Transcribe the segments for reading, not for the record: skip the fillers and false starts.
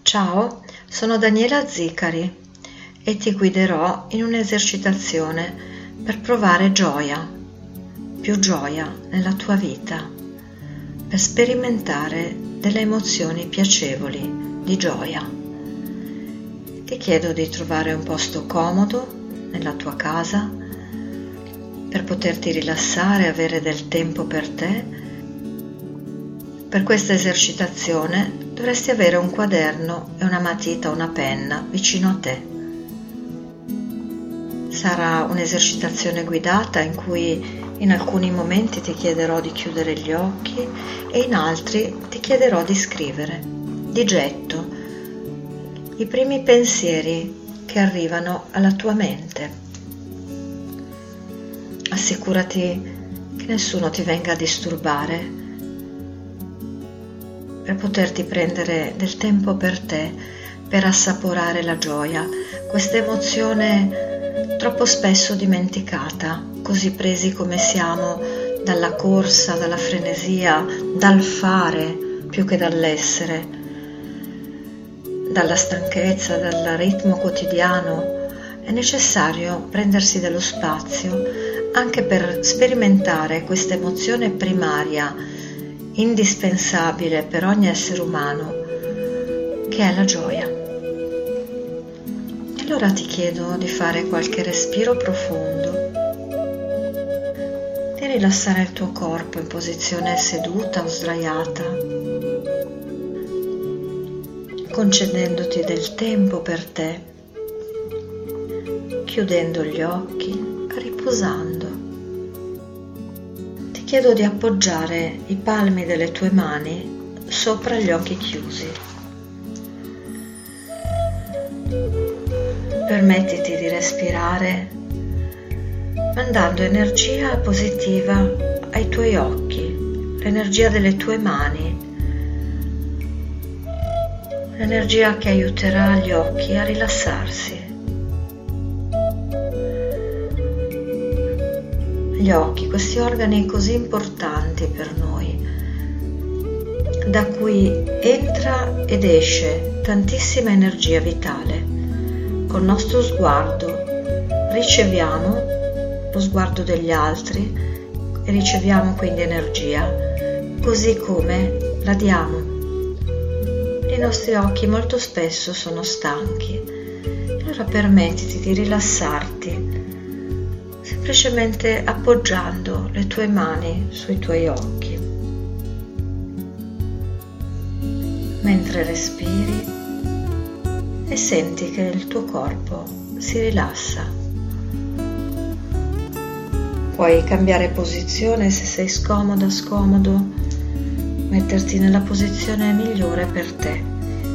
Ciao, sono Daniela Zicari e ti guiderò in un'esercitazione per provare gioia, più gioia nella tua vita, per sperimentare delle emozioni piacevoli di gioia. Ti chiedo di trovare un posto comodo nella tua casa per poterti rilassare e avere del tempo per te. Per questa esercitazione dovresti avere un quaderno e una matita o una penna vicino a te. Sarà un'esercitazione guidata in cui in alcuni momenti ti chiederò di chiudere gli occhi e in altri ti chiederò di scrivere, di getto, i primi pensieri che arrivano alla tua mente. Assicurati che nessuno ti venga a disturbare, per poterti prendere del tempo per te, per assaporare la gioia, questa emozione troppo spesso dimenticata, così presi come siamo dalla corsa, dalla frenesia, dal fare più che dall'essere, dalla stanchezza, dal ritmo quotidiano. È necessario prendersi dello spazio anche per sperimentare questa emozione primaria, indispensabile per ogni essere umano, che è la gioia. E allora ti chiedo di fare qualche respiro profondo, di rilassare il tuo corpo in posizione seduta o sdraiata, concedendoti del tempo per te, chiudendo gli occhi, riposando. Chiedo di appoggiare i palmi delle tue mani sopra gli occhi chiusi. Permettiti di respirare mandando energia positiva ai tuoi occhi, l'energia delle tue mani, l'energia che aiuterà gli occhi a rilassarsi. Gli occhi, questi organi così importanti per noi, da cui entra ed esce tantissima energia vitale. Col nostro sguardo riceviamo lo sguardo degli altri e riceviamo quindi energia, così come la diamo. I nostri occhi molto spesso sono stanchi, allora permettiti di rilassarti, semplicemente appoggiando le tue mani sui tuoi occhi. Mentre respiri e senti che il tuo corpo si rilassa. Puoi cambiare posizione se sei scomoda, scomodo, metterti nella posizione migliore per te.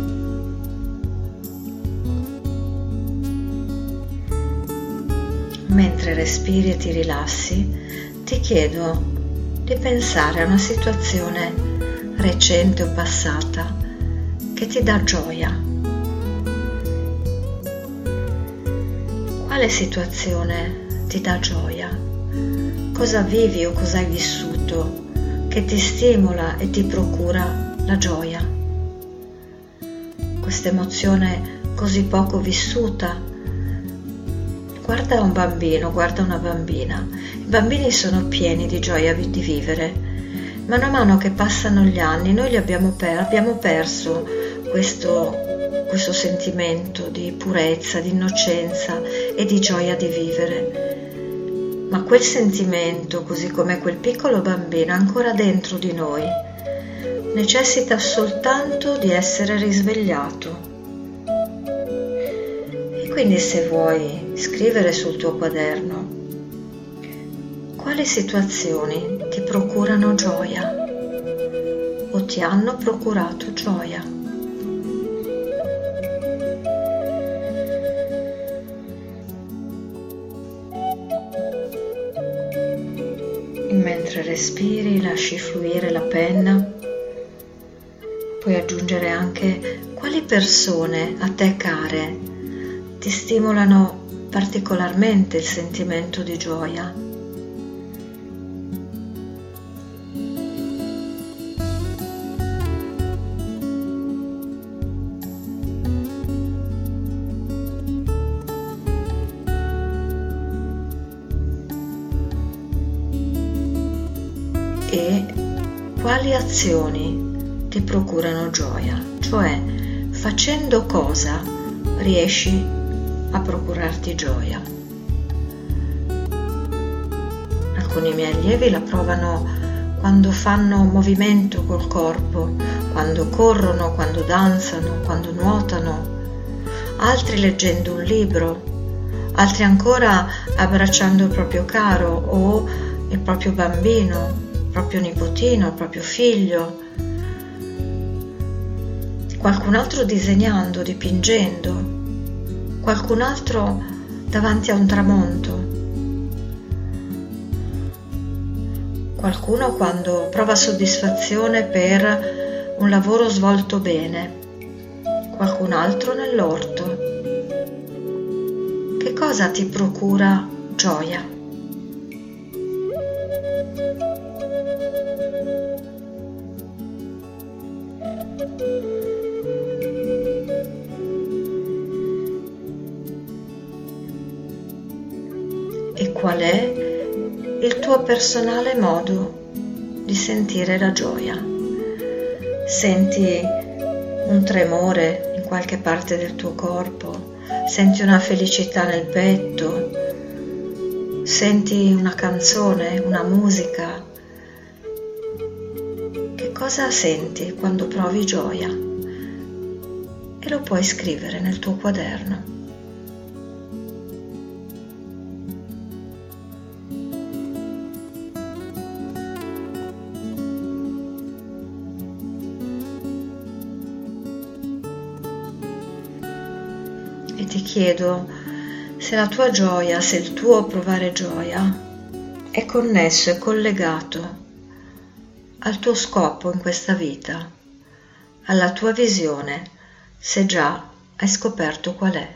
Mentre respiri e ti rilassi, ti chiedo di pensare a una situazione recente o passata che ti dà gioia. Quale situazione ti dà gioia? Cosa vivi o cosa hai vissuto che ti stimola e ti procura la gioia? Questa emozione così poco vissuta. Guarda un bambino, guarda una bambina. I bambini sono pieni di gioia di vivere. Mano a mano che passano gli anni, noi abbiamo perso questo sentimento di purezza, di innocenza e di gioia di vivere. Ma quel sentimento, così come quel piccolo bambino, è ancora dentro di noi. Necessita soltanto di essere risvegliato. Quindi se vuoi scrivere sul tuo quaderno quali situazioni ti procurano gioia o ti hanno procurato gioia. Mentre respiri, lasci fluire la penna, puoi aggiungere anche quali persone a te care ti stimolano particolarmente il sentimento di gioia. quali azioni ti procurano gioia, cioè facendo cosa riesci a procurarti gioia. Alcuni miei allievi la provano quando fanno movimento col corpo, quando corrono, quando danzano, quando nuotano, altri leggendo un libro, altri ancora abbracciando il proprio caro o il proprio bambino, il proprio nipotino, il proprio figlio, qualcun altro disegnando, dipingendo, qualcun altro davanti a un tramonto, qualcuno quando prova soddisfazione per un lavoro svolto bene, qualcun altro nell'orto. Che cosa ti procura gioia? E qual è il tuo personale modo di sentire la gioia? Senti un tremore in qualche parte del tuo corpo? Senti una felicità nel petto? Senti una canzone, una musica? Che cosa senti quando provi gioia? E lo puoi scrivere nel tuo quaderno. E ti chiedo se la tua gioia, se il tuo provare gioia è connesso, è collegato al tuo scopo in questa vita, alla tua visione, se già hai scoperto qual è.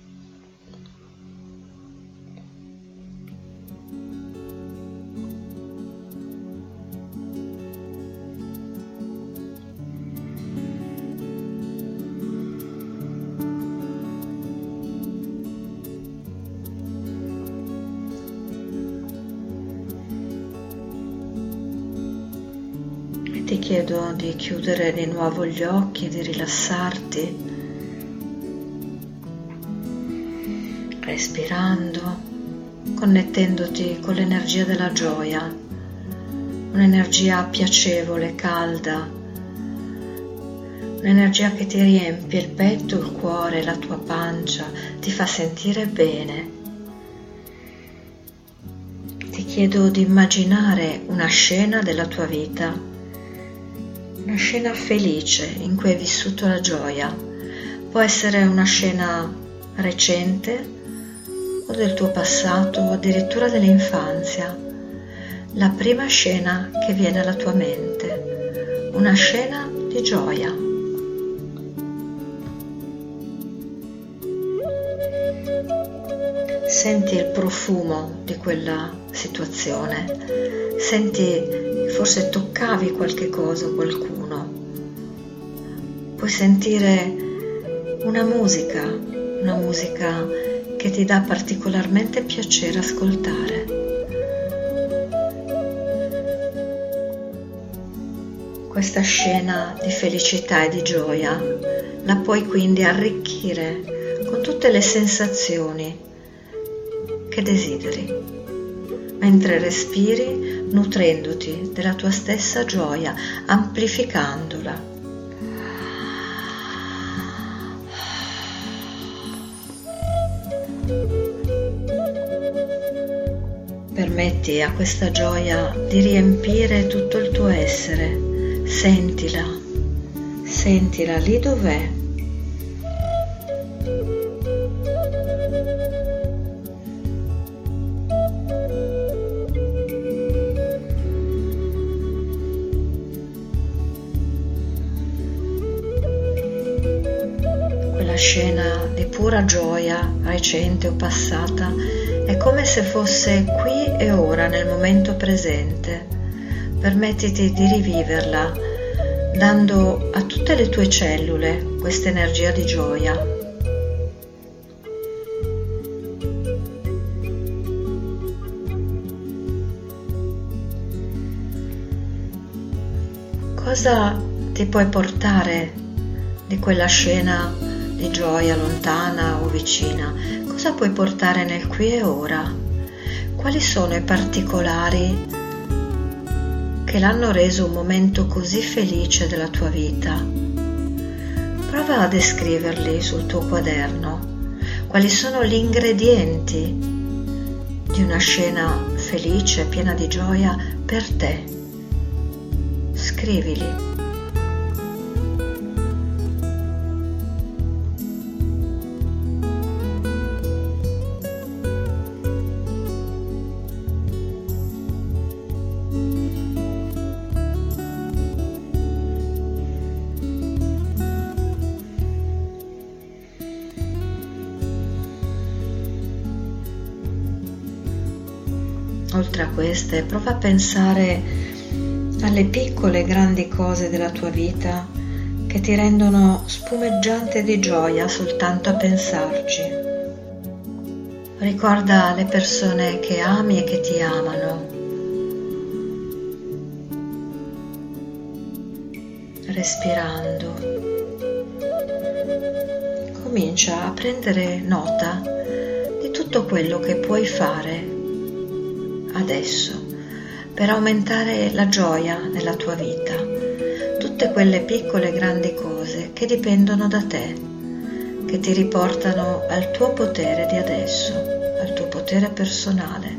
Ti chiedo di chiudere di nuovo gli occhi, di rilassarti, respirando, connettendoti con l'energia della gioia, un'energia piacevole, calda, un'energia che ti riempie il petto, il cuore, la tua pancia, ti fa sentire bene. Ti chiedo di immaginare una scena della tua vita, una scena felice in cui hai vissuto la gioia. Può essere una scena recente o del tuo passato o addirittura dell'infanzia. La prima scena che viene alla tua mente, una scena di gioia. Senti il profumo di quella situazione, senti forse toccavi qualche cosa o qualcuno, puoi sentire una musica che ti dà particolarmente piacere ascoltare. Questa scena di felicità e di gioia la puoi quindi arricchire con tutte le sensazioni che desideri, mentre respiri nutrendoti della tua stessa gioia, amplificandola. Permetti a questa gioia di riempire tutto il tuo essere. Sentila lì dov'è. Scena di pura gioia, recente o passata, è come se fosse qui e ora nel momento presente. Permettiti di riviverla, dando a tutte le tue cellule questa energia di gioia. Cosa ti puoi portare di quella scena di gioia lontana o vicina? Cosa puoi portare nel qui e ora? Quali sono i particolari che l'hanno reso un momento così felice della tua vita? Prova a descriverli sul tuo quaderno. Quali sono gli ingredienti di una scena felice, piena di gioia per te? Scrivili. Oltre a queste, prova a pensare alle piccole e grandi cose della tua vita che ti rendono spumeggiante di gioia soltanto a pensarci. Ricorda le persone che ami e che ti amano. Respirando, comincia a prendere nota di tutto quello che puoi fare adesso per aumentare la gioia nella tua vita, tutte quelle piccole e grandi cose che dipendono da te, che ti riportano al tuo potere di adesso, al tuo potere personale.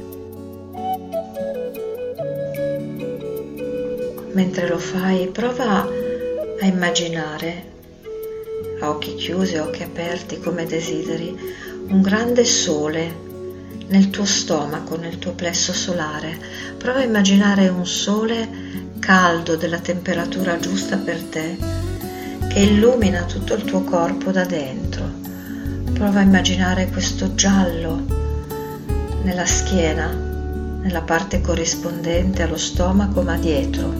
Mentre lo fai, prova a immaginare, a occhi chiusi o occhi aperti come desideri, un grande sole nel tuo stomaco, nel tuo plesso solare. Prova a immaginare un sole caldo della temperatura giusta per te che illumina tutto il tuo corpo da dentro. Prova a immaginare questo giallo nella schiena, nella parte corrispondente allo stomaco ma dietro.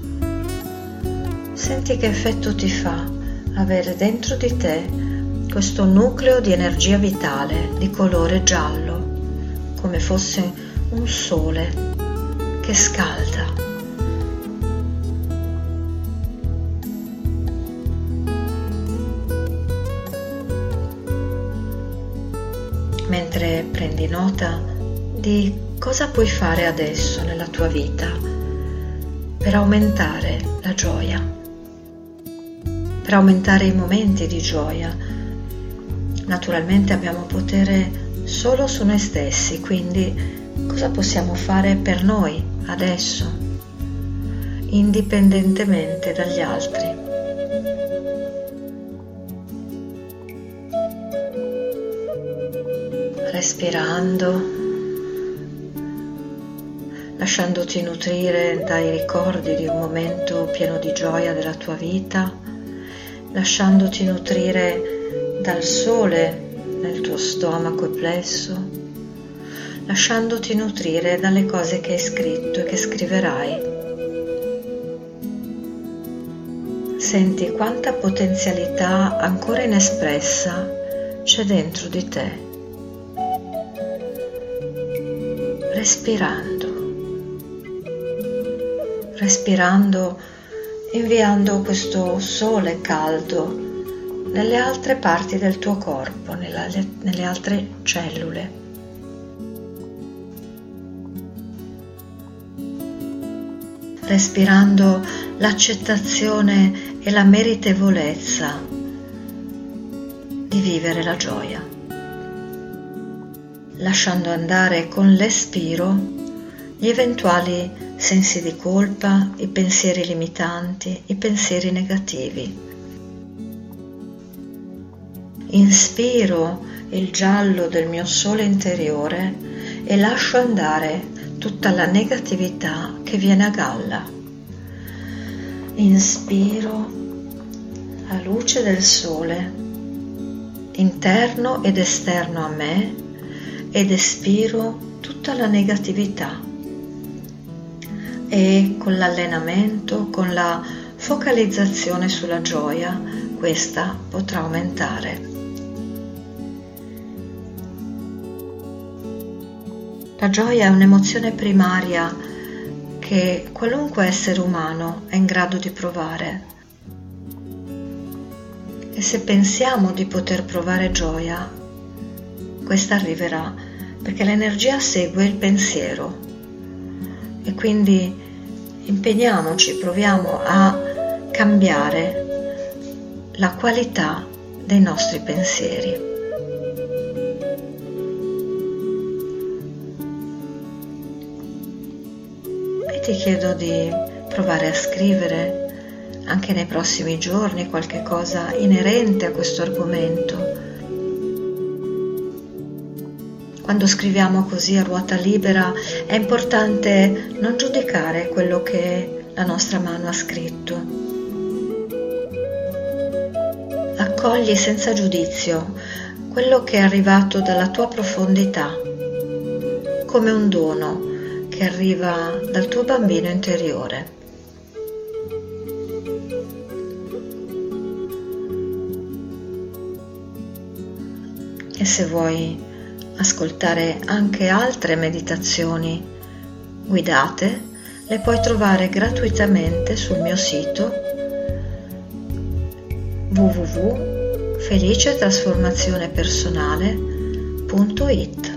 Senti che effetto ti fa avere dentro di te questo nucleo di energia vitale di colore giallo, come fosse un sole che scalda. Mentre prendi nota di cosa puoi fare adesso nella tua vita per aumentare la gioia, per aumentare i momenti di gioia. Naturalmente abbiamo potere solo su noi stessi, quindi cosa possiamo fare per noi adesso, indipendentemente dagli altri? Respirando, lasciandoti nutrire dai ricordi di un momento pieno di gioia della tua vita, lasciandoti nutrire dal sole nel tuo stomaco e plesso, lasciandoti nutrire dalle cose che hai scritto e che scriverai. Senti quanta potenzialità ancora inespressa c'è dentro di te. Respirando, inviando questo sole caldo nelle altre parti del tuo corpo, nelle altre cellule. Respirando l'accettazione e la meritevolezza di vivere la gioia. Lasciando andare con l'espiro gli eventuali sensi di colpa, i pensieri limitanti, i pensieri negativi. Inspiro il giallo del mio sole interiore e lascio andare tutta la negatività che viene a galla. Inspiro la luce del sole, interno ed esterno a me, ed espiro tutta la negatività. E con l'allenamento, con la focalizzazione sulla gioia, questa potrà aumentare. La gioia è un'emozione primaria che qualunque essere umano è in grado di provare. E se pensiamo di poter provare gioia, questa arriverà, perché l'energia segue il pensiero. E quindi impegniamoci, proviamo a cambiare la qualità dei nostri pensieri. E ti chiedo di provare a scrivere anche nei prossimi giorni qualche cosa inerente a questo argomento. Quando scriviamo così a ruota libera è importante non giudicare quello che la nostra mano ha scritto. Accogli senza giudizio quello che è arrivato dalla tua profondità, come un dono che arriva dal tuo bambino interiore. E se vuoi ascoltare anche altre meditazioni guidate, le puoi trovare gratuitamente sul mio sito www.felicetrasformazionepersonale.it.